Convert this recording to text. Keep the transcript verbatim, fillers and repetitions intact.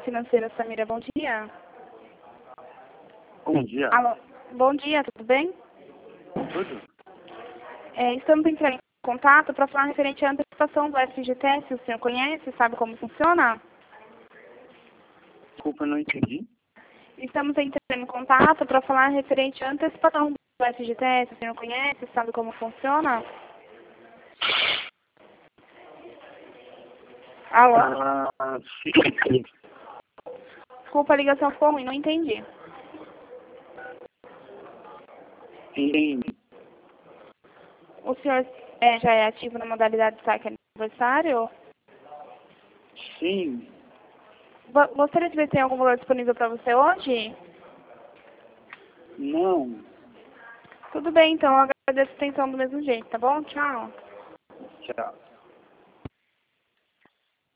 Financeira Samira, bom dia. Bom dia. Alô, bom dia, tudo bem? Tudo? É, estamos entrando em contato para falar referente à antecipação do F G T S. O senhor conhece, sabe como funciona? Desculpa, eu não entendi. Estamos entrando em contato para falar referente à antecipação do F G T S. O senhor conhece, sabe como funciona? Alô? Ah, sim, sim. Desculpa, a ligação ficou ruim, não entendi. Entendi. O senhor é, já é ativo na modalidade saque aniversário? Sim. Go- Gostaria de ver se tem algum valor disponível para você hoje? Não. Tudo bem, então. Eu agradeço a atenção do mesmo jeito, tá bom? Tchau. Tchau.